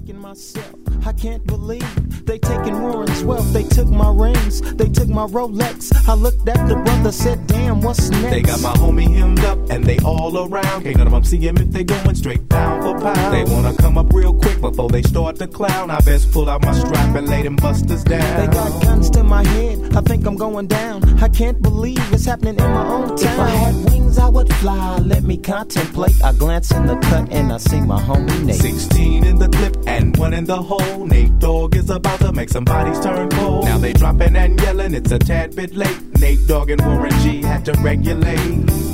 thinking myself, I can't believe they taking Warren's wealth. They took my rings, they took my Rolex. I looked at the brother, said, damn, what's next? They got my homie hemmed up and they all around. Can't none of them see him if they going straight pound for pound. They wanna come up real quick before they start to clown. I best pull out my strap and lay them busters down. They got guns to my head, I think I'm going down. I can't believe it's happening in my own town. If I had wings, I would fly, let me contemplate. I glance in the cut and I see my homie Nate. 16 in the clip and 1 in the hole. Nate Dogg is about to make some bodies turn cold. Now they dropping and yelling, it's a tad bit late. Nate Dogg and Warren G had to regulate.